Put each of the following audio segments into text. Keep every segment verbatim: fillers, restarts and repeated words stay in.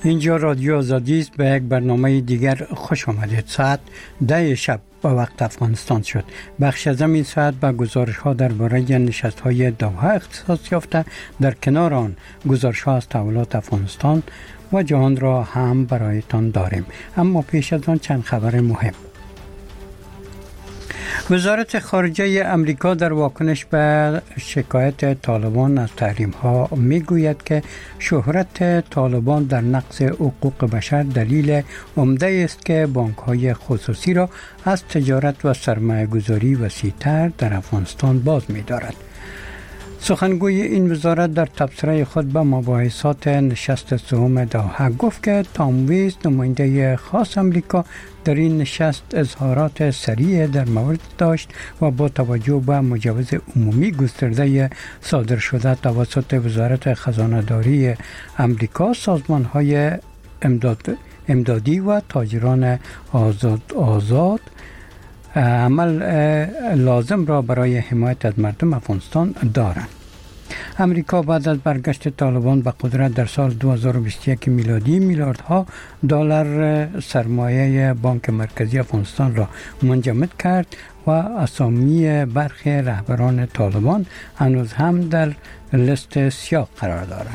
اینجا رادیو آزادی است. به یک برنامه دیگر خوش آمدید. ساعت ده شب به وقت افغانستان شد. بخش از این ساعت به گزارش ها درباره نشست های دوحه اختصاص یافته. در کنار آن گزارش ها از تحولات افغانستان و جهان را هم برایتان داریم. اما پیش از آن چند خبر مهم. وزارت خارجه امریکا در واکنش به شکایت طالبان از تحریم ها می گوید که شهرت طالبان در نقض حقوق بشر دلیل عمده است که بانک های خصوصی را از تجارت و سرمایه گذاری وسیع‌تر در افغانستان باز می دارد. سخنگوی این وزارت در تبصره خود به مباحثات نشست سوم دوحه گفت که تام ویز نماینده خاص امریکا در این نشست اظهارات سریع در مورد داشت و با توجه به مجوز عمومی گسترده صادر شده توسط وزارت خزانه داری امریکا، سازمان های امداد امدادی و تاجران آزاد آزاد عمل لازم را برای حمایت از مردم افغانستان دارند. امریکا بعد از برگشت طالبان به قدرت در سال دو هزار و بیست و یک میلادی میلیاردها دلار سرمایه بانک مرکزی افغانستان را منجمد کرد و اسامی برخی رهبران طالبان هنوز هم در لیست سیاه قرار دارند.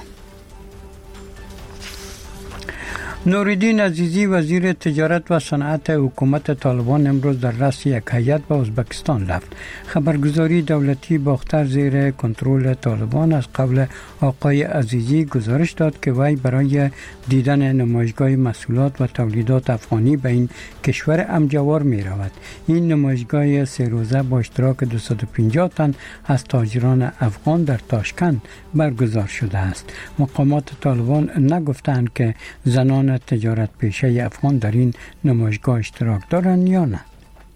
نوردین عزیزی وزیر تجارت و صنعت حکومت طالبان امروز در رأس یک هیئت به ازبکستان رفت. خبرگزاری دولتی باختر زیر کنترل طالبان از قبل آقای عزیزی گزارش داد که وی برای دیدن نمایشگاه محصولات و تولیدات افغانی به این کشور امجوار می رود. این نمایشگاه سه روزه با اشتراک دویست و پنجاه تن از تاجران افغان در تاشکند برگزار شده است. مقامات طالبان نگفتند که زنان تجارت پیشه افغان در این نمایشگاه اشتراک دارند یا نه.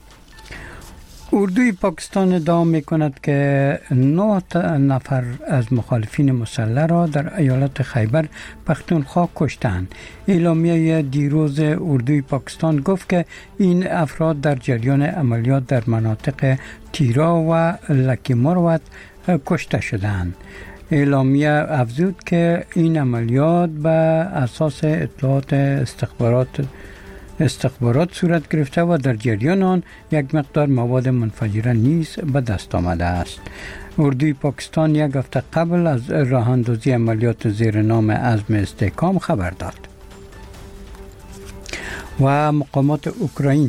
اردوی پاکستان ادعا می کند که نه نفر از مخالفین مسلح را در ایالت خیبر پختونخوا کشتند. اعلامیه دیروز اردوی پاکستان گفت که این افراد در جریان عملیات در مناطق تیرا و لکی مروت کشته شدند. اعلامیه افزود که این عملیات به اساس اطلاعات استخبارات استخبارات صورت گرفته و در جریان آن یک مقدار مواد منفجره نیز به دست آمده است. اردوی پاکستان یک هفته قبل از راه اندازی عملیات زیر نام عزم استحکام خبر داد. و مقامات اوکراین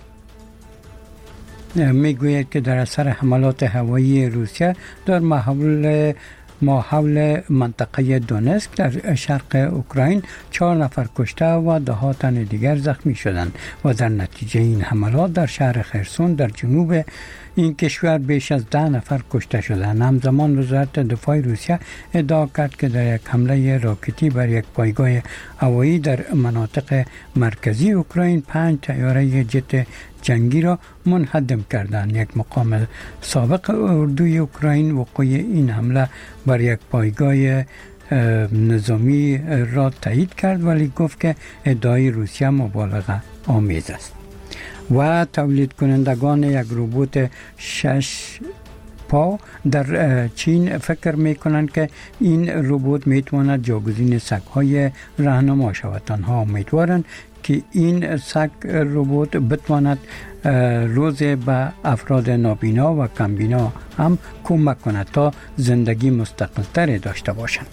میگوید که در اثر حملات هوایی روسیه در محل ما حول منطقه دونسک در شرق اوکراین چهار نفر کشته و ده ها تن دیگر زخمی شدند و در نتیجه این حملات در شهر خرسون در جنوب این کشور بیش از ده نفر کشته شدند. همزمان وزارت دفاع روسیه ادعا کرد که در یک حمله راکتی بر یک پایگاه هوایی در مناطق مرکزی اوکراین پنج طیاره جت جنگی را منهدم کردند. یک مقام سابق اردوی اوکراین وقوع این حمله بر یک پایگاه نظامی را تایید کرد ولی گفت که ادعای روسیه مبالغه آمیز است. و تولید کنندگان یک ربات شش پا در چین فکر می کنند که این ربات می تواند جاگزین سگ‌های راهنما شود. آنها امیدوارند که این سگ ربات بتواند روز به افراد نابینا و کمبینا هم کمک کند تا زندگی مستقل‌تر داشته باشند.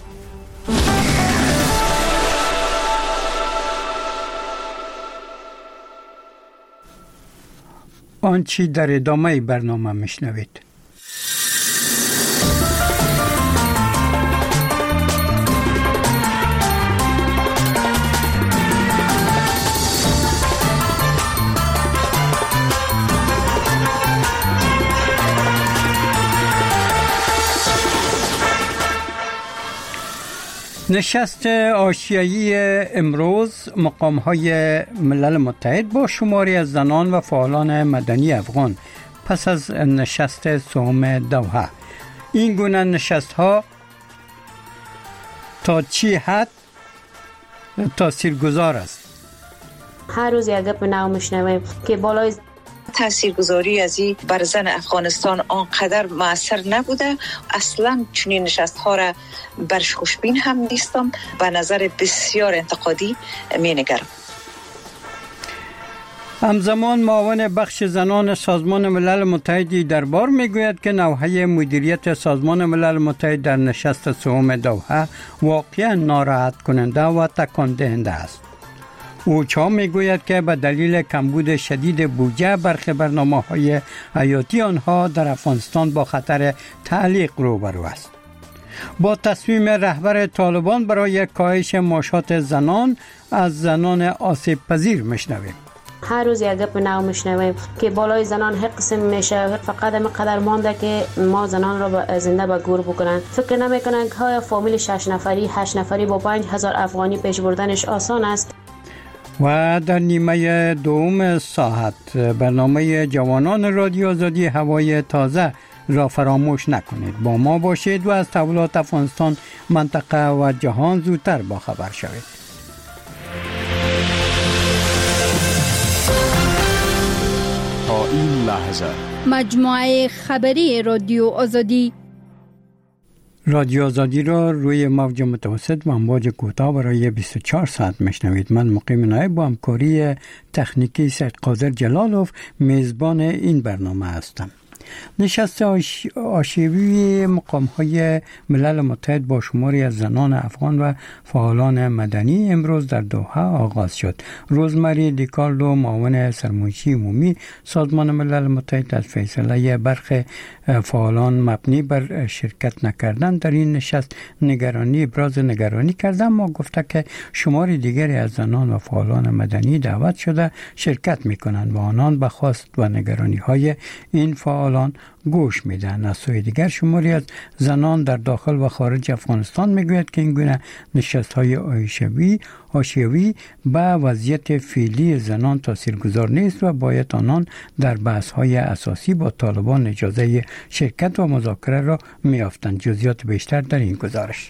آنچه در ادامه برنامه میشنوید. نشست آسیایی امروز مقام‌های ملل متحد با شماری از زنان و فعالان مدنی افغان پس از نشست سوم دوحه. این گونه نشست‌ها تا چی حد تاثیرگذار است؟ هر روز یک گپ نو میشنویم که بالای تاثیرگذاری از این بر زن افغانستان آنقدر مؤثر نبوده. اصلا چنین نشست ها را برش خوشبین هم نیستم، به نظر بسیار انتقادی می نگرم. همزمان معاون بخش زنان سازمان ملل متحد دربار میگوید که نوحه مدیریت سازمان ملل متحد در نشست سوم دوحه واقعا ناراحت کننده و تکان دهنده است. اوچا میگوید که به دلیل کمبود شدید بودجه برخی برنامه‌های حیاتی آنها در افغانستان با خطر تعلیق روبرو است. با تصمیم رهبر طالبان برای کاهش معاشات زنان از زنان آسیب پذیر میشنویم. هر روز یک گپ نو میشنویم که بالای زنان هر قسم میشه، فقط همینقدر مانده که ما زنان را زنده به گور بکنن. فکر نمیکنن که های فامیل شش نفری هشت نفری با پنج هزار افغانی پیش بردنش آسان است. و در نیمه دوم ساعت برنامه جوانان رادیو آزادی هوای تازه را فراموش نکنید. با ما باشید و از تحولات افغانستان، منطقه و جهان زودتر با خبر شوید. تا این لحظه مجموعه خبری رادیو آزادی رادیو آزادی را روی موج متوسط و امواج کوتاه برای بیست و چهار ساعت میشنوید. من مقیم نایب با همکاری تکنیکی سید قادر جلالوف میزبان این برنامه هستم. نشست آشیوی مقام‌های ملل متحد با شماری از زنان افغان و فعالان مدنی امروز در دوحه آغاز شد. روزمری دیکارلو، معاون سرمنشی عمومی سازمان ملل متحد، از فیصله برخی فعالان مبنی بر شرکت نکردن در این نشست نگرانی ابراز نگرانی کرده، اما گفته که شماری دیگری از زنان و فعالان مدنی دعوت شده شرکت می‌کنند و آنان به خواست و نگرانی‌های این فعالان گوش میدن. از سوی دیگر شماری از زنان در داخل و خارج افغانستان میگوید که این گونه نشست‌های آشیوی آشیوی به وضعیت فعلی زنان تاثیرگذار نیست و باید آنان در بحث‌های اساسی با طالبان اجازه شرکت و مذاکره را می‌یافتند. جزئیات بیشتر در این گزارش.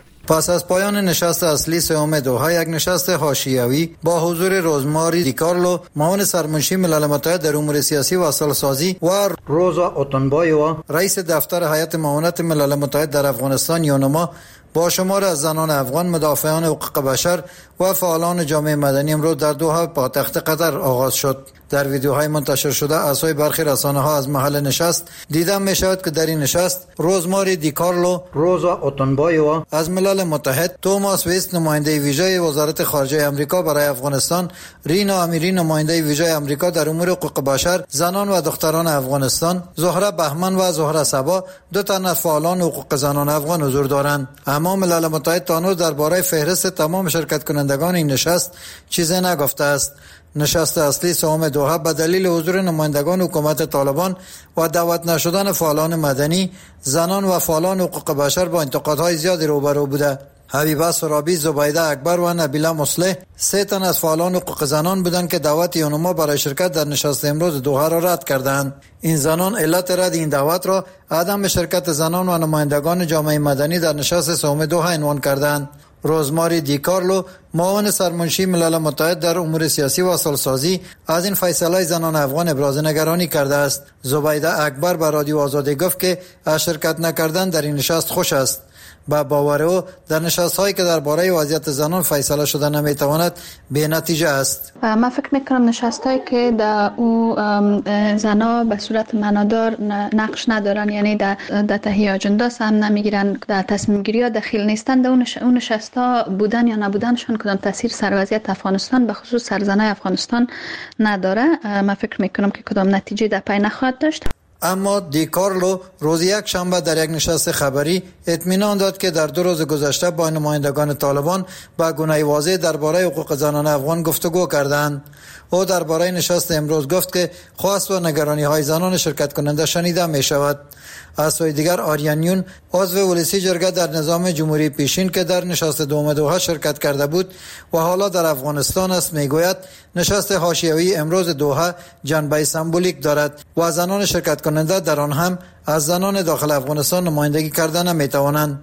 پس از پایان نشست اصلی سوم دوحه، یک نشست حاشیه‌ای با حضور روزماری دیکارلو، معاون سرمنشی ملل متحد در امور سیاسی و اصلاح‌سازی، و روزا اوتنبایووا، رئیس دفتر هیئت معاونت ملل متحد در افغانستان یونما، با شمار از زنان افغان، مدافعان حقوق بشر و فعالان جامعه مدنی امروز در دوحه پایتخت قطر آغاز شد. در ویدیوهای منتشر شده از سوی برخی رسانه‌ها از محل نشست دیده می‌شود که در این نشست روزماری دیکارلو، روزا اوتنبایووا از ملل متحد، توماس ویست نماینده ویژه وزارت خارجه آمریکا برای افغانستان، رینا امیری نماینده ویژه آمریکا در امور حقوق بشر، زنان و دختران افغانستان، زهره بهمن و زهره صبا، دو تن از فعالان حقوق زنان افغان حضور دارند. اما ملل متحد تا هنوز درباره فهرست تمام شرکت کنندگان این نشست چیزی نگفته است. نشست اصلی سوم دوحه به دلیل حضور نمایندگان حکومت طالبان و دعوت نشدن فعالان مدنی، زنان و فعالان حقوق بشر با انتقادهای زیادی روبرو بوده. حبیبه سرابی، زبیده اکبر و نبیله مصلح سه تن از فعالان حقوق زنان بودند که دعوت یونما برای شرکت در نشست امروز دوحه را رد کردند. این زنان علت رد این دعوت را عدم شرکت زنان و نمایندگان جامعه مدنی در نشست سوم دوحه عنوان کردند. روزماری دیکارلو، معاون سرمنشی ملل متحد در امور سیاسی و اصلاح‌سازی، از این فیصله زنان افغان ابراز نگرانی کرده است. زبیده اکبر به رادیو آزادی گفت که از شرکت نکردن در این نشست خوش است. با باور او در نشست‌هایی که درباره وضعیت زنان فیصله شده نمیتواند بی نتیجه است. من فکر میکنم نشست‌هایی که در او زنا به صورت معنادار نقش ندارن، یعنی در در تهیه اجندا هم نمیگیرن، در تصمیم گیری ها دخیل نیستن، در اون نشست‌ها بودن یا نبودنشون کدام تاثیر سر وضعیت افغانستان به خصوص سر زنای افغانستان نداره. من فکر میکنم که کدام نتیجه در پی نخواهد داشت. اما دیکارلو روز یک شنبه در یک نشست خبری اطمینان داد که در دو روز گذشته با نمایندگان طالبان با گونه واضح درباره حقوق زنان افغان گفتگو کردند. او درباره نشست امروز گفت که خواست و نگرانی‌های زنان شرکت کننده شنیده می شود. از سوی دیگر آریانیون، عضو ولسی جرگه در نظام جمهوری پیشین که در نشست دوم دوحه شرکت کرده بود و حالا در افغانستان است، میگوید نشست حاشیه‌ای امروز دوحه جنبه سمبولیک دارد و زنان شرکت کننده در آن هم از زنان داخل افغانستان نمایندگی کردن نمیتوانند.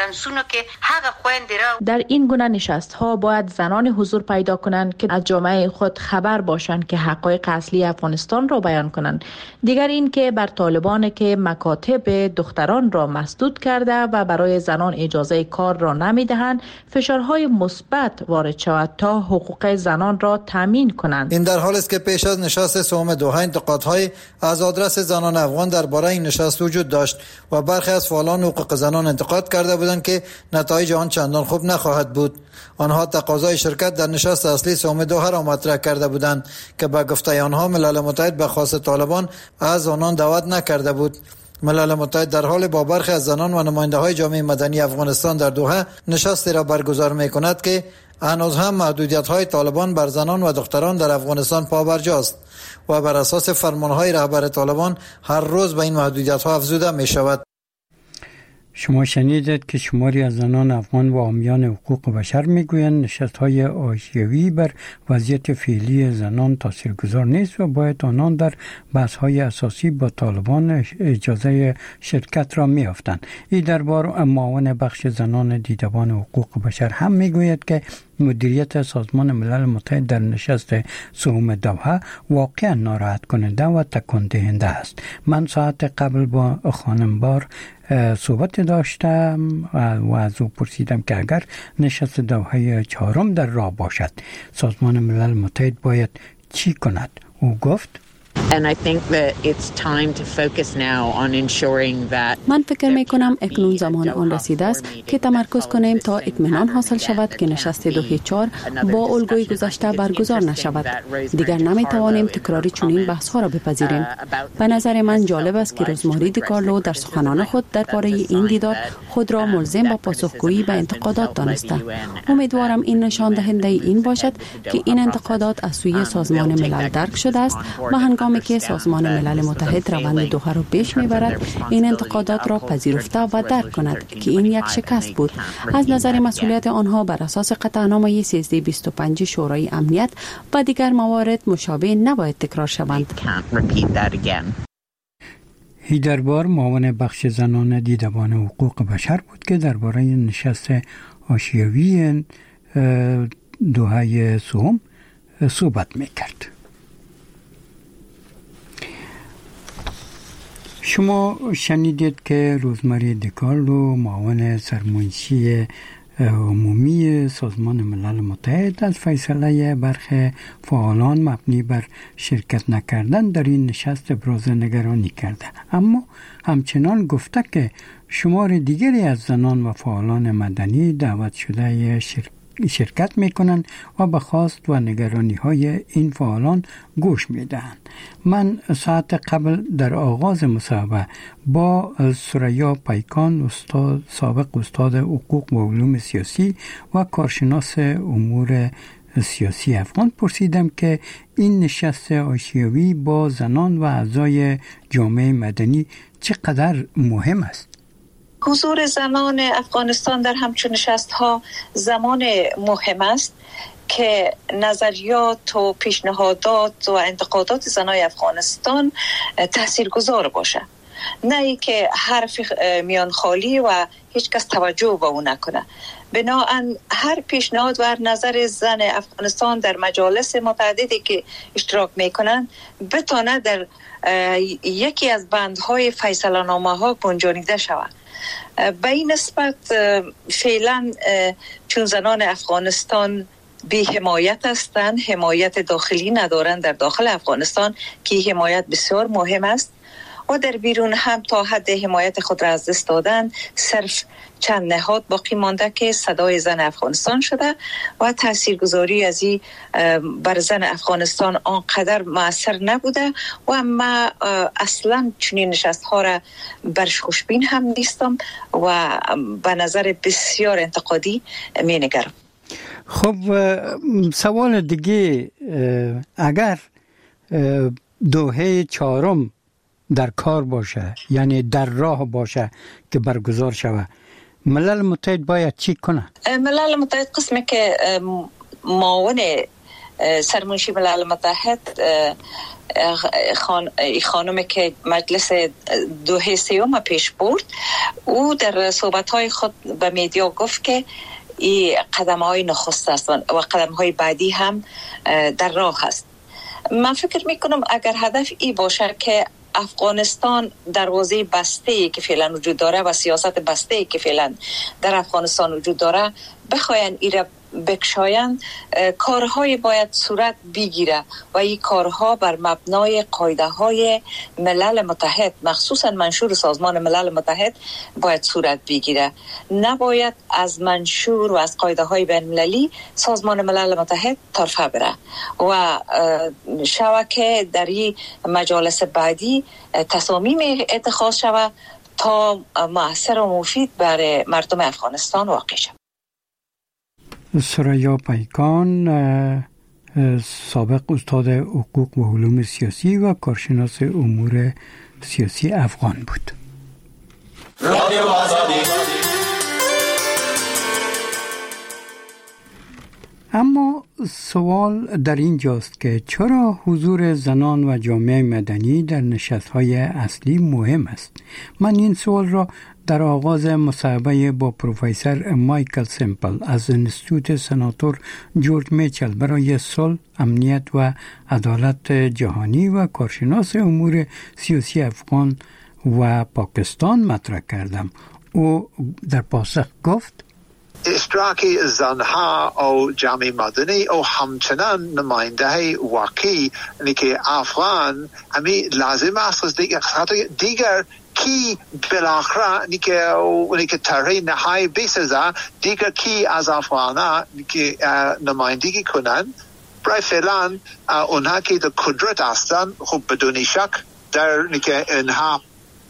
در این گونه نشست ها باید زنان حضور پیدا کنند که از جامعه خود خبر باشند که حقایق اصلی افغانستان را بیان کنند. دیگر این که بر طالبان که مکاتب دختران را مسدود کرده و برای زنان اجازه کار را نمیدهند فشارهای مثبت وارد شود تا حقوق زنان را تامین کنند. این در حالی است که پیش از نشست سوم دوحه انتقادهای از آدرس زنان افغان درباره این نشست وجود داشت و برخی از فعالان حقوق زنان انتقاد کرده بودند که نتایج آن چندان خوب نخواهد بود. آنها تقاضای شرکت در نشست اصلی سوم دوحه را مطرح کرده بودند که به گفته آنها ملل متحد به خواست طالبان از آنان دعوت نکرده بود. ملل متحد در حال با برخی از زنان و نماینده های جامعه مدنی افغانستان در دوحه نشستی را برگزار می کند که هنوز هم محدودیت های طالبان بر زنان و دختران در افغانستان پابرجاست و بر اساس فرمان های رهبر طالبان هر روز به این محدودیت ها افزوده می شود. شما شنیدید که شماری از زنان افغان و حامیان حقوق بشر میگویند نشست‌های آسیوی بر وضعیت فعلی زنان تاثیرگذار نیست و باید آنان در بحث‌های اساسی با طالبان اجازه شرکت را می‌یافتند. این درباره معاون بخش زنان دیدبان حقوق بشر هم میگوید که مدیریت سازمان ملل متحد در نشست سوم دوحه واقعا ناراحت کننده و تکان دهنده است. من ساعت قبل با خانم بار صحبت داشتم و از او پرسیدم که اگر نشست دوحه چهارم در راه باشد سازمان ملل متحد باید چی کند؟ او گفت من فکر می کنم اکنون زمان آن رسیده است که تمرکز کنیم تا اطمینان حاصل شود که نشست دوحه چهار با الگوی گذشته برگزار نشود. دیگر نمی توانیم تکراری چنین بحث ها را بپذیریم. به نظر من جالب است که روزماری دیکارلو در سخنان خود درباره این دیدار خود را ملزم به پاسخگویی به انتقادات دانسته. امیدوارم این نشان دهنده این باشد که این انتقادات از سوی سازمان ملل درک شده است و هنگامی که سازمان ملل متحد روند دوحه را پیش میبرد این انتقادات را پذیرفته و درک کند که این یک شکست بود. از نظر مسئولیت آنها بر اساس قطعنامه سیزده بیست و پنج شورای امنیت و دیگر موارد مشابه نباید تکرار شوند. هیدر بار معاون بخش زنان دیدبان حقوق بشر بود که درباره نشست آسیوی دوحه سوم صحبت میکرد. شما شنیدید که روزماری دیکارلو معاون سرمنشی عمومی سازمان ملل متحد از فیصله برخی فعالان مبنی بر شرکت نکردن در این نشست ابراز نگرانی کرده، اما همچنان گفته که شمار دیگری از زنان و فعالان مدنی دعوت شده شرکت شرکت میکنند و به خواست و نگرانی های این فعالان گوش میدهند. من ساعت قبل در آغاز مصاحبه با سریا پیکان استاد سابق استاد حقوق و علوم سیاسی و کارشناس امور سیاسی افغان پرسیدم که این نشست آسیوی با زنان و اعضای جامعه مدنی چقدر مهم است. حضور زنان افغانستان در همچون نشست ها زمان مهم است که نظریات و پیشنهادات و انتقادات زنای افغانستان تاثیرگذار باشه، نه ای که حرف میان خالی و هیچ کس توجه به اون نکنه. بنابراین هر پیشنهاد و نظر زن افغانستان در مجالس متعددی که اشتراک میکنن بتونه در یکی از بندهای فیصله نامه ها گنجانیده شود. به این نسبت فعلا چون زنان افغانستان بی حمایت هستند، حمایت داخلی ندارند در داخل افغانستان که حمایت بسیار مهم است و در بیرون هم تا حد حمایت خود را از دست دادن، صرف چند نهاد باقی مانده که صدای زن افغانستان شده و تاثیرگذاری از این بر زن افغانستان آنقدر مؤثر نبوده و ما اصلا چنین نشست ها را برش خوشبین هم نیستم و به نظر بسیار انتقادی می نگرم. خب سوال دیگه، اگر دوحه چهارم در کار باشه، یعنی در راه باشه که برگزار شوه، ملل متحد باید چی کنه؟ ملل متحد قسمی که معاون سرمنشی ملل متحد خان خانمی که مجلس دوحه سیوم پیش برد، او در صحبت‌های خود به میدیا گفت که این قدم‌های نخست است و قدم‌های بعدی هم در راه است. من فکر می‌کنم اگر هدف ای باشه که افغانستان دروازه بسته‌ای که فعلا وجود داره و سیاست بسته‌ای که فعلا در افغانستان وجود داره بخواین ایره بکشاین، کارهای باید صورت بگیره و این کارها بر مبنای قاعده های ملل متحد، مخصوصا منشور سازمان ملل متحد باید صورت بگیره. نباید از منشور و از قاعده های بین المللی سازمان ملل متحد طرفه بره و شوکه در این مجالس بعدی تصامیم اتخاذ شود تا مؤثر و مفید برای مردم افغانستان واقع شود. سریا پیکان، سابق استاد حقوق و علوم سیاسی و کارشناس امور سیاسی افغان بود. اما سوال در اینجاست که چرا حضور زنان و جامعه مدنی در نشست‌های اصلی مهم است؟ من این سوال را در آغاز مصاحبه با پروفسور مایکل سمپل از انستیتوت سناتور جورج میچل برای صلح، امنیت و عدالت جهانی و کارشناس امور سیاسی افغان و پاکستان مطرح کردم. او در پاسخ گفت: اشتراک زنها و جامعه مدنی و همچنان نماینده واقعی یعنی که افغان همی لازم است دیگر دیگر کی بالاخره نیکه نیکه طرح نهایی بسازه، دیگر کی از افغانا نیکه نمایندگی کنن. برای فعلا اونها که در قدرت هستن خب بدون شک در نیکه اینها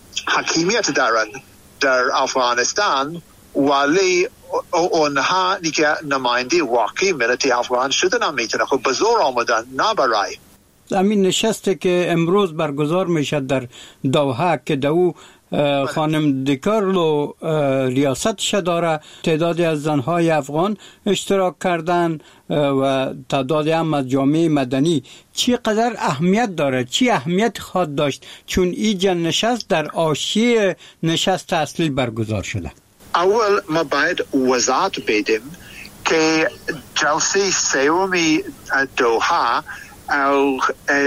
حکیمیت دارن در افغانستان، ولی اونها نیکه نماینده واقعی ملت افغان شدن میتونه خب به زور آمدن، نه برای همین نشستی که امروز برگزار میشد در دوحه که دو خانم دیکارلو ریاستش داره، تعدادی از زنهای افغان اشتراک کردن و تعدادی هم از جامعه مدنی. چی قدر اهمیت داره؟ چی اهمیت خواهد داشت چون این نشست در حاشیه نشست اصلی برگزار شده؟ اول ما باید وضاحت بدیم که جلسه سومی دوحه او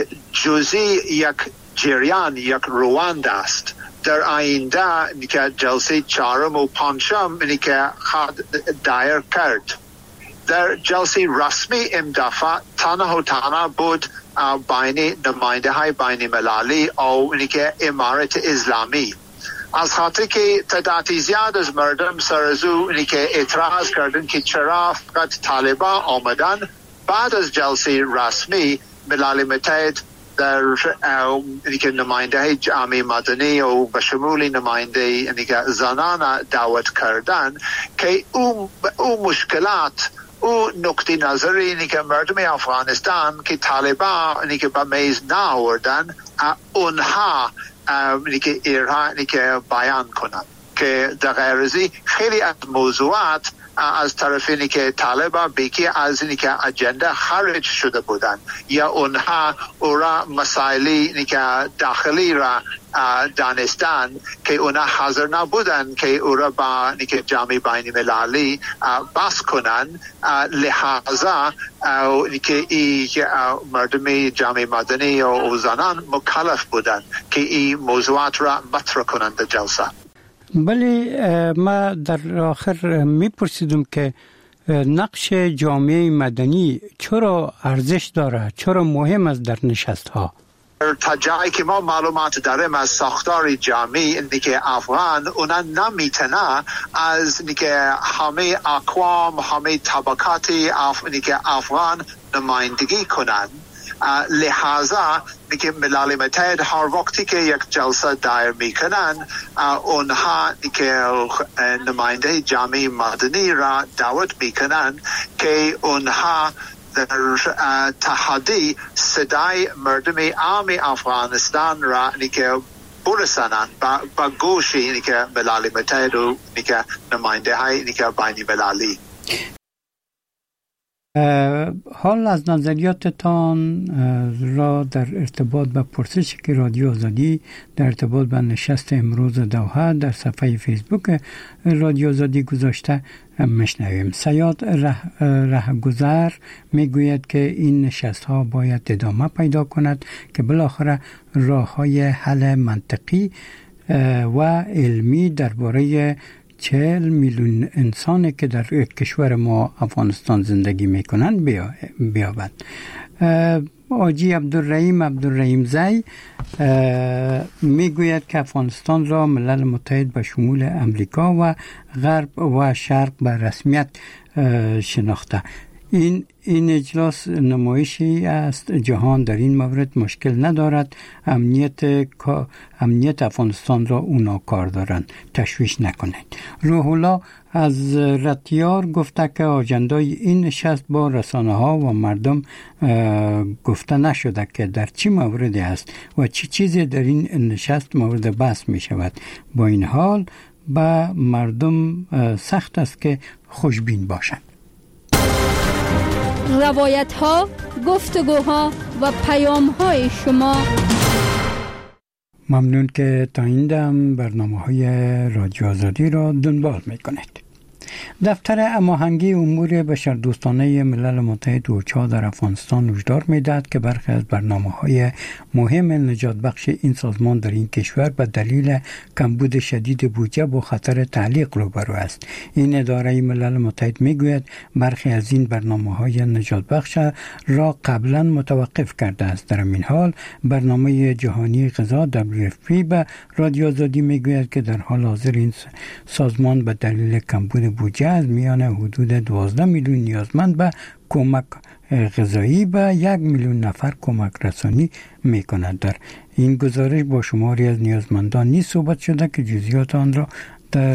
جزئی یک جریان، یک روند است. در آینده که جلسه چهارم و پنجم که خواهد دایر کرد. در جلسه رسمی امدافع تنها و تنها بود بین نماینده های بین مللی او که امارت اسلامی. از خاطر که تعدادی زیاد از مردم سرزو که اعتراض کردن که چرا فقط طالبان آمدن، بعد از جلسه رسمی ملل متحد در که نماینده جامعه مدنی و به شمول نماینده که زنان دعوت کردن که او او مشکلات او نقطه نظری که مردم افغانستان که طالبان که به میز نآوردن اونها که ایران که بیان کنند که در غیر از خیلی از موضوعات از طرفی که طالبان بیکی از اینی که اجنده خارج شده بودن یا اونها اورا مسائلی که داخلی را دانستان که اونها حاضر نبودن که اورا با که جامعه بین المللی بحث کنن، لحاظا که این مردم جامعه مدنی و زنان مکلف بودن که این موضوعات را مطرح کنند در جلسه. بله، ما در آخر میپرسیدم که نقش جامعه مدنی چرا ارزش داره، چرا مهم است در نشست ها؟ تا جایی که ما معلومات داریم از ساختار جامعه اینه که افغان اونا نمیتونه از اینکه همه اقوام، همه طبقات افغان نمایندگی کنند. لحاظا که ملل متحد هر وقتی که یک جلسه دایر میکنن اونها که نماینده جامعه مدنی را دعوت میکنن که اونها در تحدی صدای مردم عام افغانستان را که برسانند با گوش که ملل متحد و نماینده های بین المللی. حال از نظریاتتان را در ارتباط با پرسشی که رادیو آزادی در ارتباط با نشست امروز دوحه در صفحه فیسبوک رادیو آزادی گذاشته مشنویم. سیاد ره, رهگذر میگوید که این نشست ها باید ادامه پیدا کند که بالاخره راه های حل منطقی و علمی درباره چهل میلیون انسانی که در کشور ما افغانستان زندگی میکنند بیابد. آجی عبدالرحیم عبدالرحیم زی میگوید که افغانستان را ملل متحد به شمول امریکا و غرب و شرق به رسمیت شناخته. این این اجلاس نمایشی است جهان در این مورد مشکل ندارد. امنیت امنیت افغانستان را اونا کار دارند، تشویش نکنید. روح الله از رتیار گفته که آجندای این نشست با رسانه ها و مردم گفته نشده که در چه موردی است و چه چیزی در این نشست مورد بحث می شود. با این حال به مردم سخت است که خوشبین باشند. روایت ها، گفتگوها و پیام های شما. ممنون که تا این دم برنامه های رادیو آزادی را دنبال میکنید. دفتر هماهنگی امور بشردوستانه ملل متحد اوچا در افغانستان هشدار می‌دهد که برخی از برنامه‌های مهم نجات بخش این سازمان در این کشور به دلیل کمبود شدید بودجه با خطر تعلیق روبرو است. این اداره ملل متحد میگوید برخی از این برنامه‌های نجات بخش را قبلا متوقف کرده است. در این حال برنامه جهانی غذا دبلیو اف پی به رادیو آزادی میگوید که در حال حاضر این سازمان به دلیل کمبود بودجه از میان حدود دوازده میلیون نیازمند به کمک غذایی به یک میلیون نفر کمک رسانی می کند. در این گزارش با شماری از نیازمندان نیز صحبت شده که جزئیات آن را در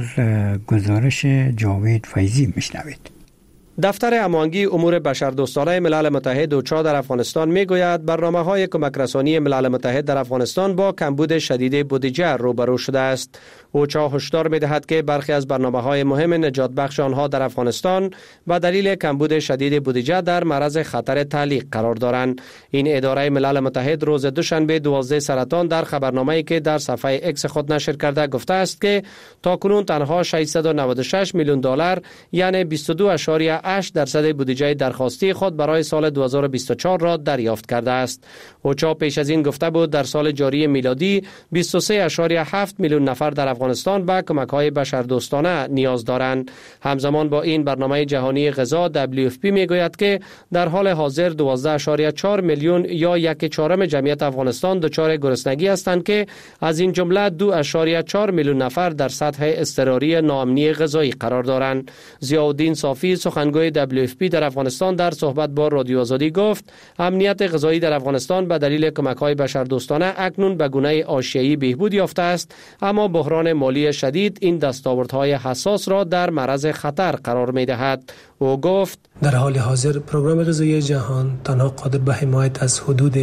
گزارش جاوید فیضی میشنوید. دفتر هماهنگی امور بشردوستانه ملل متحد اوچا در افغانستان میگوید برنامه‌های کمک رسانی ملل متحد در افغانستان با کمبود شدید بودجه روبرو شده است. اوچا هشدار می‌دهد که برخی از برنامه‌های مهم نجات بخش آنها در افغانستان به دلیل کمبود شدید بودجه در معرض خطر تعلیق قرار دارند. این اداره ملل متحد روز دوشنبه دوازده سرطان در خبرنامه‌ای که در صفحه اکس خود نشر کرده گفته است که تاکنون تنها ششصد و نود و شش میلیون دلار یعنی بیست و دو اشاریه هشت درصد بودجه درخواستی خود برای سال دو هزار و بیست و چهار را دریافت کرده است. اوچا پیش از این گفته بود در سال جاری میلادی بیست و سه اشاریه هفت میلیون نفر در افغانستان به کمک‌های بشردوستانه نیاز دارند. همزمان با این برنامه جهانی غذا دبلیو اف پی میگوید که در حال حاضر دوازده اشاریه چهار میلیون یا یک چهارم جمعیت افغانستان دچار گرسنگی هستند که از این جمله دو اشاریه چهار میلیون نفر در سطح اضطراری ناامنی غذایی قرار دارند. ضیاءالدین صافی سخنگوی دبلیو اف پی در افغانستان در صحبت با رادیو آزادی گفت امنیت غذایی در افغانستان به دلیل کمک‌های بشردوستانه اکنون به گونه آشیایی بهبود یافته است، اما بحران مالی شدید این دستاوردهای حساس را در معرض خطر قرار می‌دهد. او گفت در حال حاضر پروگرام غذایی جهان تنها قادر به حمایت از حدود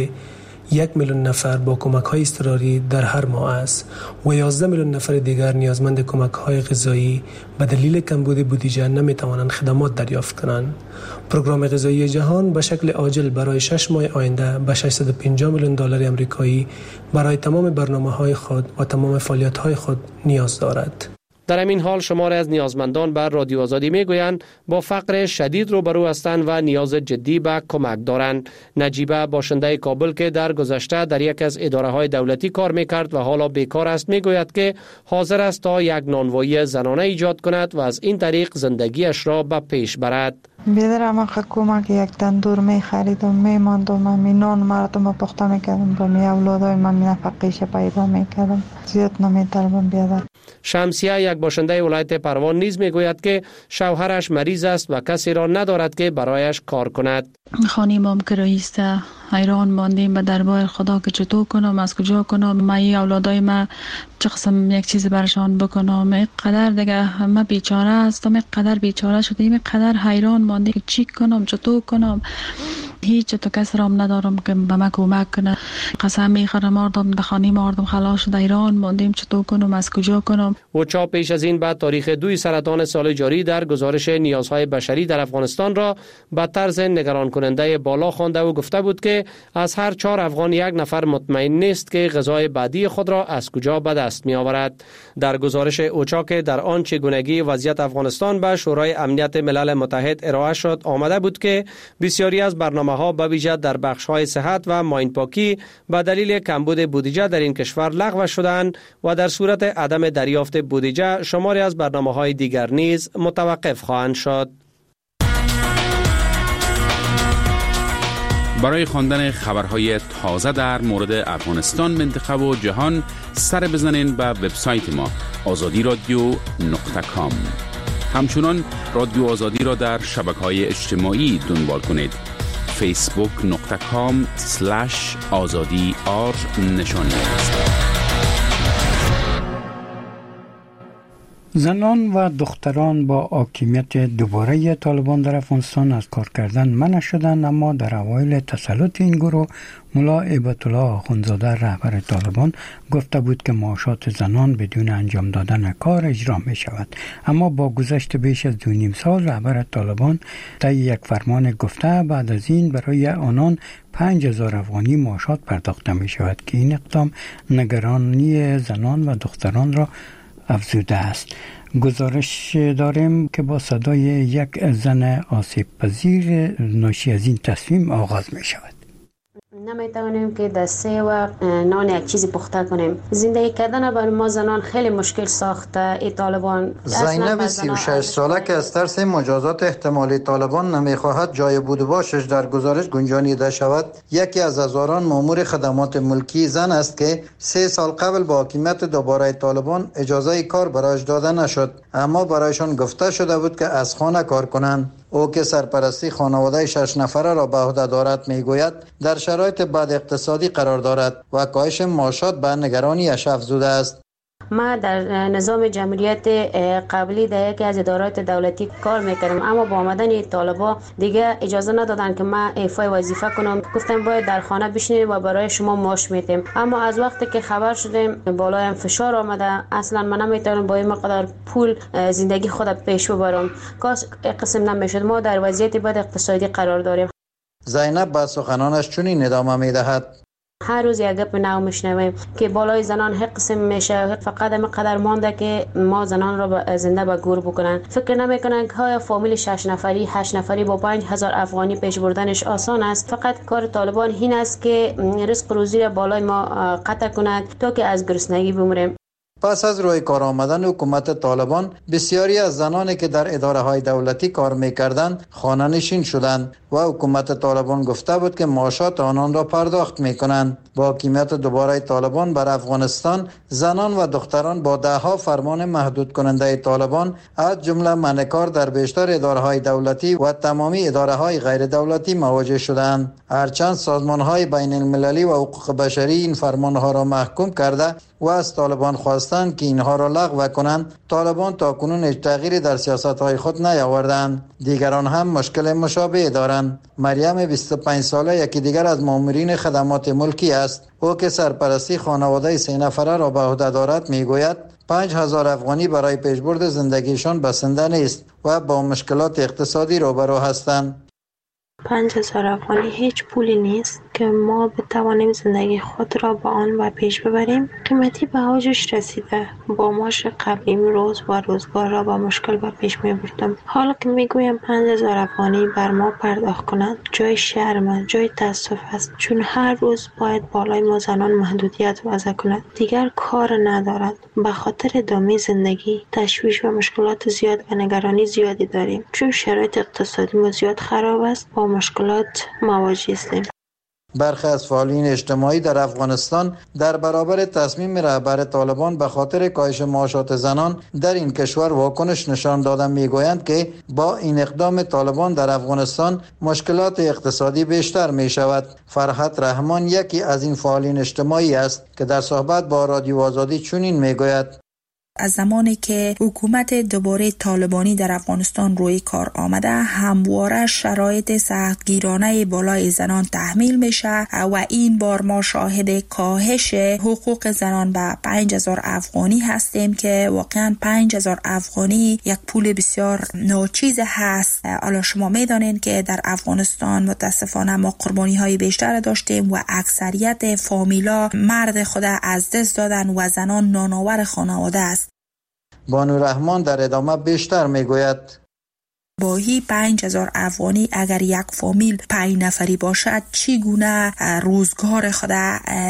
یک میلیون نفر با کمک‌های اضطراری در هر ماه است و یازده میلیون نفر دیگر نیازمند کمک‌های غذایی به دلیل کمبود بودجه نمی‌توانند خدمات دریافت کنند. پروگرام غذایی جهان به شکل عاجل برای شش ماه آینده به ششصد و پنجاه میلیون دلار آمریکایی برای تمام برنامه‌های خود و تمام فعالیت‌های خود نیاز دارد. در همین حال شماری از نیازمندان بر رادیو آزادی میگویند با فقر شدید روبرو هستند و نیاز جدی به کمک دارند. نجیبه باشنده کابل که در گذشته در یک از اداره‌های دولتی کار میکرد و حالا بیکار است میگوید که حاضر است تا یک نانوایی زنانه ایجاد کند و از این طریق زندگیش را به پیش برد. بیدرم کمک یک تندور می خریدم می ماندم می نان مردم پخته میکردم با می اولادای من می نفقیش پیدا میکردم زیاد نمی طلبم بیادر. شمسیه یک باشنده ولایت پروان نیز میگوید که شوهرش مریض است و کسی را ندارد که برایش کار کند. خانه مام کرایی است، حیران ماندیم به دربار خدا که چطور کنم، از کجا کنم، مایی اولادای ما چه قسم یک چیز برشان بکنم. اینقدر دیگه ما بیچاره هستم، اینقدر بیچاره شدیم، اینقدر حیران ماندیم که چی کنم، چطور کنم. هیچ تو کس رام ندارم که به من کمک کنه. قسم میخورم مردم در خانه مردم خلاص شده ایران ماندیم، چطور کنم، از کجا کنم. اوچا پیش از این بعد تاریخ دوی سرطان سال جاری در گزارش نیازهای بشری در افغانستان را به طرز نگران کننده بالا خوانده و گفته بود که از هر چهار افغان یک نفر مطمئن نیست که غذای بعدی خود را از کجا به دست می آورد. در گزارش اوچا که در آن چگونگی وضعیت افغانستان به شورای امنیت ملل متحد ارائه شد آمده بود که بسیاری از برنامه‌ها به ویژه در بخش‌های صحت و ماینپاکی به دلیل کمبود بودجه در این کشور لغو شدند و در صورت عدم دریافت بودجه شماری از برنامه‌های دیگر نیز متوقف خواهند شد. برای خواندن خبرهای تازه در مورد افغانستان، منطقه و جهان سر بزنین به وبسایت ما آزادی رادیو نقطه کام. همچنان رادیو آزادی را در شبکه‌های اجتماعی دنبال کنید. فیسبوک نقطه کام سلش آزادی آر نشان است. زنان و دختران با حاکمیت دوباره طالبان در افغانستان از کار کردن منع شدند، اما در اوایل تسلط این گروه ملا هیبت الله آخوندزاده رهبر طالبان گفته بود که معاشات زنان بدون انجام دادن کار اجرا می شود. اما با گذشت بیش از دو نیم سال رهبر طالبان طی یک فرمان گفته بعد از این برای آنان پنج هزار افغانی معاشات پرداخته می شود که این اقدام نگرانی زنان و دختران را افزوده است. گزارش داریم که با صدای یک زن آسیب پذیر ناشی از این تصمیم آغاز می شود. نمیتونیم که دسته و نان یک چیزی پخته کنیم. زندگی کردن برای ما زنان خیلی مشکل ساخته ای طالبان. زینب سی و شش ساله که از ترس مجازات احتمالی طالبان نمیخواهد جای بود و باشش در گزارش گنجانیده شود، یکی از هزاران مامور خدمات ملکی زن است که سه سال قبل با حاکمیت دوباره طالبان اجازه کار برایش داده نشد، اما برایشان گفته شده بود که از خانه کار کنند. او که سرپرستی خانواده شش نفره را به عهده دارد میگوید در شرایط بد اقتصادی قرار دارد و کاهش معاشات به نگرانیش افزوده است. ما در نظام جمهوریت قبلی در یکی از ادارات دولتی کار میکردم، اما با آمدن طالبا دیگه اجازه ندادن که ما ایفای وظیفه کنم. گفتم باید در خانه بشینید و برای شما معاش میدیم. اما از وقتی که خبر شدیم بالایم فشار آمده، اصلا من نمیتونم با این مقدار پول زندگی خودم پیش ببرم. کاش قسم نمیشد. ما در وضعیت بد اقتصادی قرار داریم. زینب با سخنانش چنین ادامه میدهد: هر روز یک گپ نو میشنویم که بالای زنان هر قسم میشه، فقط همینقدر مانده که ما زنان را زنده به گور بکنن. فکر نمیکنن که های فامیل شش نفری هشت نفری با پنج هزار افغانی پیش بردنش آسان است. فقط کار طالبان این است که رزق روزی را بالای ما قطع کند تا که از گرسنگی بمیریم. پس از روی کار آمدن حکومت طالبان، بسیاری از زنانی که در اداره های دولتی کار میکردند خانه نشین شدند و حکومت طالبان گفته بود که معاشات آنان را پرداخت میکنند. با حکومت دوباره طالبان بر افغانستان، زنان و دختران با ده ها فرمان محدود کننده طالبان از جمله منع کار در بیشتر اداره های دولتی و تمامی اداره های غیر دولتی مواجه شدند. هرچند سازمان های بین المللی و حقوق بشری این فرمان ها را محکوم کرده و از طالبان خواستند که اینها را لغو کنند، طالبان تاکنون هیچ تغییری در سیاست های خود نیاوردند. دیگران هم مشکل مشابه دارند. مریم بیست و پنج ساله یکی دیگر از مامورین خدمات ملکی است. او که سرپرستی خانواده سه نفره را به عهده دارد میگوید پنج هزار افغانی برای پیشبرد زندگیشان بسنده نیست و با مشکلات اقتصادی روبرو هستند. پنج هزار افغانی هیچ پولی نیست که ما بتوانیم زندگی خود را با آن و پیش ببریم. قیمتی به اوجش رسیده. با معاش قبلیم روز و روزگار را با مشکل به پیش می بردم. حالا که می گویم پنج هزار افغانی بر ما پرداخت کنند، جای شرم، جای تاسف است، چون هر روز باید بالای ما زنان محدودیت وضع کند. دیگر کار ندارد. به خاطر ادامه زندگی تشویش و مشکلات زیاد و نگرانی زیادی داریم، چون شرایط اقتصادی ما زیاد خراب است. با مشکلات مواجه هستیم. برخی از فعالین اجتماعی در افغانستان در برابر تصمیم رهبر طالبان به خاطر کاهش معاشات زنان در این کشور واکنش نشان دادن میگویند که با این اقدام طالبان در افغانستان مشکلات اقتصادی بیشتر می شود. فرحت رحمان یکی از این فعالین اجتماعی است که در صحبت با رادیو آزادی چنین میگوید: از زمانی که حکومت دوباره طالبانی در افغانستان روی کار آمده، همواره شرایط سختگیرانه بالای زنان تحمیل میشه و این بار ما شاهد کاهش حقوق زنان به پنج هزار افغانی هستیم که واقعا پنج هزار افغانی یک پول بسیار ناچیز هست. حالا شما میدانید که در افغانستان متاسفانه ما قربانی های بیشتر داشتیم و اکثریت فامیلا مرد خود از دست دادن و زنان نانآور خانواده است. بانو رحمان در ادامه بیشتر میگوید با هی پنج هزار افغانی اگر یک فامیل پنج نفری باشد چی گونه روزگار خود